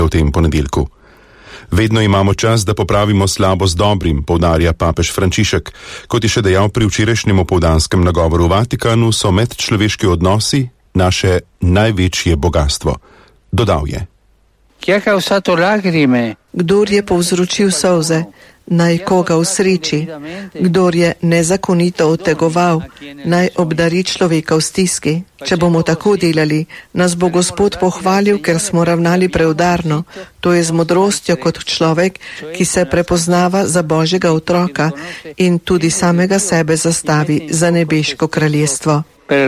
v tem ponedeljku. Vedno imamo čas, da popravimo slabo z dobrim, poudarja papež Frančišek. Kot je še dejal pri včerajšnjem opoldanskem nagovoru v Vatikanu, so medčloveški odnosi naše največje bogatstvo. Dodal je: Kdor je povzročil solze, naj koga usreči. Kdor je nezakonito otegoval, naj obdari človeka v stiski. Če bomo tako delali, nas bo Gospod pohvalil, ker smo ravnali preudarno. To je z modrostjo kot človek, ki se prepoznava za Božjega otroka in tudi samega sebe zastavi za nebeško kraljestvo.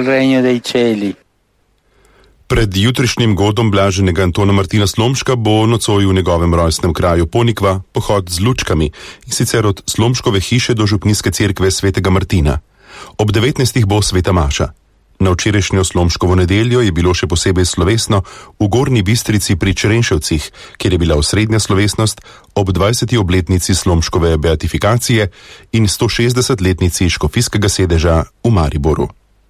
Pred jutrišnjim godom blaženega Antona Martina Slomška bo nocoj v njegovem rojstnem kraju Ponikva pohod z lučkami, in sicer od Slomškove hiše do župnijske cerkve svetega Martina. Ob 19. bo sveta maša. Na včerajšnjo Slomškovo nedeljo je bilo še posebej slovesno v Gornji Bistrici pri Črenšovcih, kjer je bila osrednja slovesnost ob 20. obletnici Slomškove beatifikacije in 160-letnici škofijskega sedeža v Mariboru.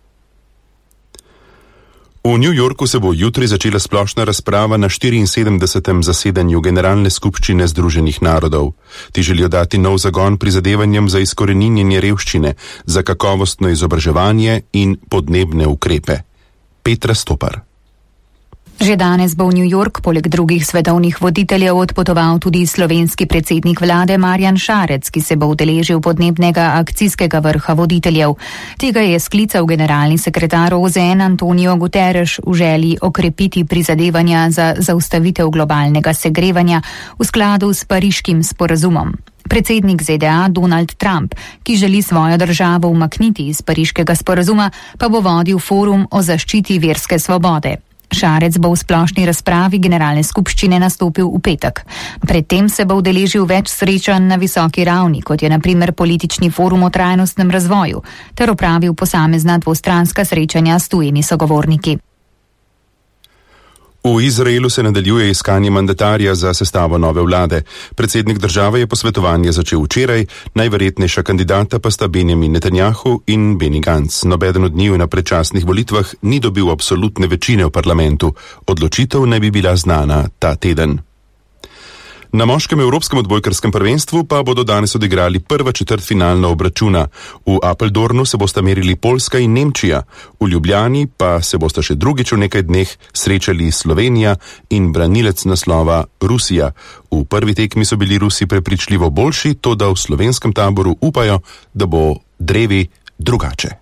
V New Yorku se bo jutri začela splošna razprava na 74. zasedanju Generalne skupščine Združenih narodov. Ti želijo dati nov zagon prizadevanjem za izkoreninjenje revščine, za kakovostno izobraževanje in podnebne ukrepe. Petra Stopar. Že danes bo v New York poleg drugih svetovnih voditeljev odpotoval tudi slovenski predsednik vlade Marjan Šarec, ki se bo udeležil podnebnega akcijskega vrha voditeljev. Tega je sklical generalni sekretar OZN Antonio Guterres v želji okrepiti prizadevanja za zaustavitev globalnega segrevanja v skladu s pariškim sporazumom. Predsednik ZDA Donald Trump, ki želi svojo državo umakniti iz pariškega sporazuma, pa bo vodil forum o zaščiti verske svobode. Šarec bo v splošni razpravi generalne skupščine nastopil v petek. Predtem se bo udeležil več srečanj na visoki ravni, kot je na primer politični forum o trajnostnem razvoju, ter opravil posamezna dvostranska srečanja s tujimi sogovorniki. V Izraelu se nadaljuje iskanje mandatarja za sestavo nove vlade. Predsednik države je posvetovanje začel včeraj, najverjetnejša kandidata pa sta Benjamin Netanjahu in Benny Gantz. Nobeden od njiju na predčasnih volitvah ni dobil absolutne večine v parlamentu. Odločitev naj bi bila znana ta teden. Na moškem evropskem odbojkarskem prvenstvu pa bodo danes odigrali prva četrtfinalna obračuna. V Appeldornu se bosta merili Poljska in Nemčija, v Ljubljani pa se bosta še drugič v nekaj dneh srečali Slovenija in branilec naslova Rusija. V prvi tekmi so bili Rusi prepričljivo boljši, toda v slovenskem taboru upajo, da bo drevi drugače.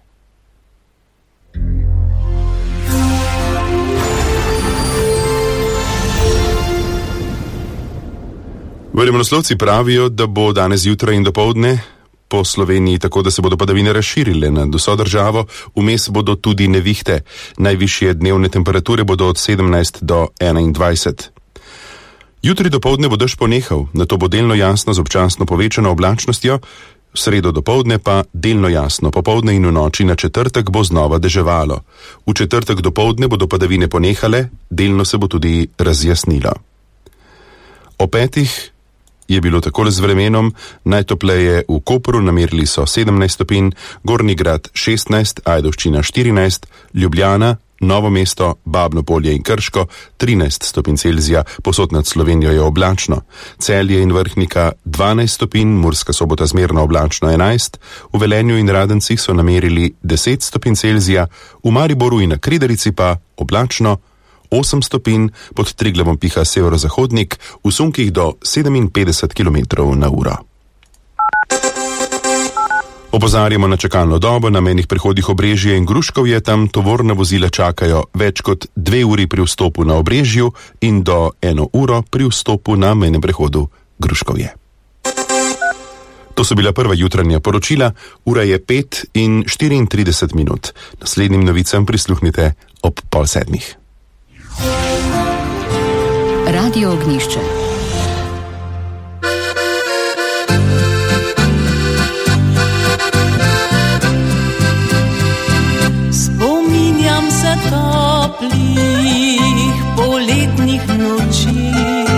Vremenoslovci pravijo, da bo danes zjutraj in dopoldne po Sloveniji tako, da se bodo padavine razširile nad vso državo, vmes bodo tudi nevihte. Najvišje dnevne temperature bodo od 17 do 21. Jutri dopoldne bo dež ponehal, nato bo delno jasno z občasno povečano oblačnostjo, v sredo dopoldne pa delno jasno, popoldne in v noči na četrtek bo znova deževalo. V četrtek dopoldne bodo padavine ponehale, delno se bo tudi razjasnilo. O 5. je bilo takole z vremenom, najtopleje v Kopru, namerili so 17 stopinj, Gornji Grad 16, Ajdovščina 14, Ljubljana, Novo mesto, Babno Polje in Krško 13 stopinj Celzija, povsod nad Slovenijo je oblačno, Celje in Vrhnika 12 stopinj, Murska Sobota zmerno oblačno 11, v Velenju in Radencih so namerili 10 stopinj Celzija, v Mariboru in na Kridarici pa oblačno 8 stopinj, pod Triglavom piha severozahodnik, v sunkih do 57 km/h. Opozarjamo na čakalno dobo na mejnih prehodih Obrežje in Gruškovje, tam tovorna vozila čakajo več kot 2 uri pri vstopu na Obrežju in do 1 uro pri vstopu na mejnem prehodu Gruškovje. To so bila prva jutranja poročila, ura je 5:34. Naslednjim novicam prisluhnite ob 6:30. Radio Ognjišče. Spominjam se toplih poletnih noči,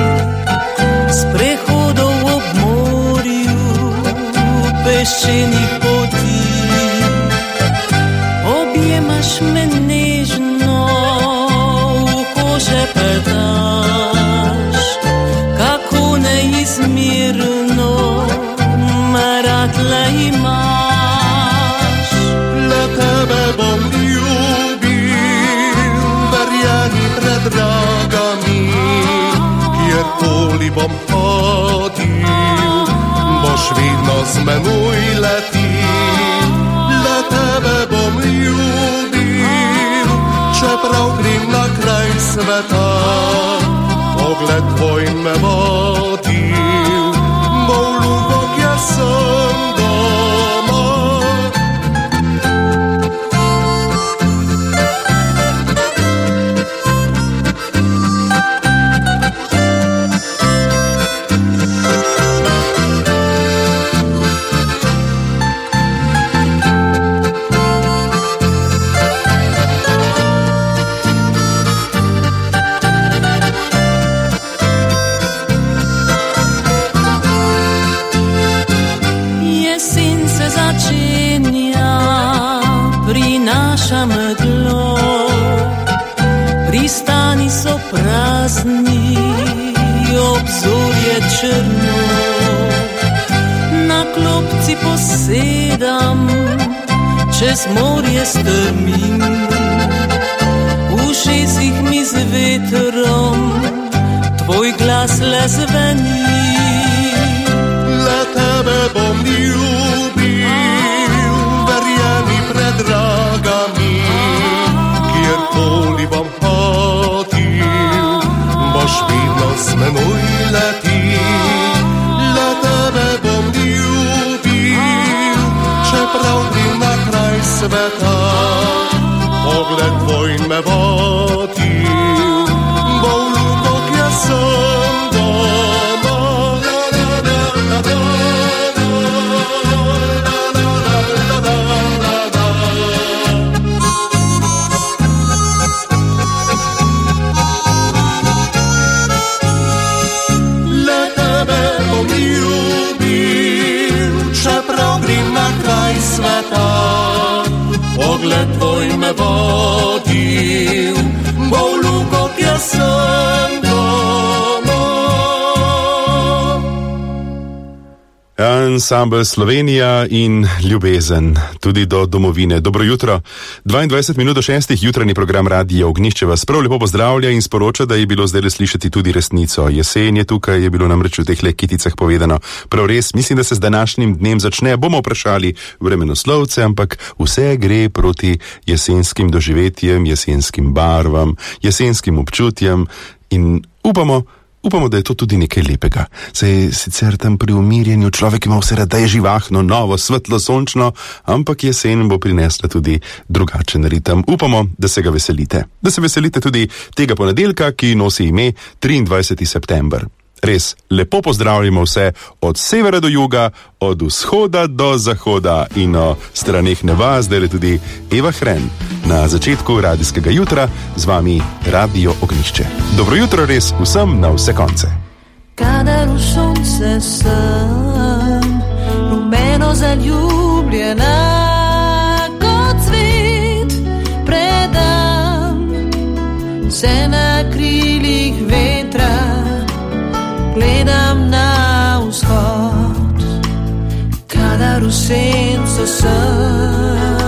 sprehodov ob morju, peščenih poti. Objemaš me nežno, šepetaš, kjerkoli bom hodil, boš vedno z menoj letil. Le tebe bom ljubil, čeprav grem na kraj sveta. Pogled tvoj me vodil, bo v lugo, kjer sem doma. Prinaša meglo, pristani so prazni, obzorje črno. Na klopci posedam, čez morje strmim, v ušesih mi z vetrom tvoj glas le zveni. Le tebe bom ljubil, verjemi predraga mi, kjerkoli bom hodil, boš vedno z menoj letil. Le tebe bom ljubil, čeprav grem na kraj sveta. Pogled tvoj me vodil, bo v lugo, kjer sem doma. Sveta, pogled tvoj me vodil, bo v lugo, kjer sem doma. Ansambel Slovenija in ljubezen, tudi do domovine. Dobro jutro. 22 minut do 6. Jutranji program Radia Ognjišče vas prav lepo pozdravlja in sporoča, da je bilo zdaj slišati tudi resnico. Jesen je tukaj, je bilo namreč v teh kiticah povedano. Prav res, mislim, da se z današnjim dnem začne. Bomo vprašali vremenoslovce, ampak vse gre proti jesenskim doživetjem, jesenskim barvam, jesenskim občutjem in upamo, da je to tudi nekaj lepega. Saj sicer tam pri umirjenju človek ima vse rad, da je živahno, novo, svetlo, sončno, ampak jesen bo prinesla tudi drugačen ritem. Upamo, da se ga veselite. Da se veselite tudi tega ponedeljka, ki nosi ime 23. september. Res, lepo pozdravljamo vse od severa do juga, od vzhoda do zahoda in o straneh neba, zdaj je tudi Eva Hren. Na začetku radijskega jutra z vami Radio Ognjišče. Dobro jutro res vsem na vse konce. Kadar v sonce sem, rumeno zaljubljena, kot cvet predam, se na krilih vetra gledam na vzhod. Kadar v senco sem,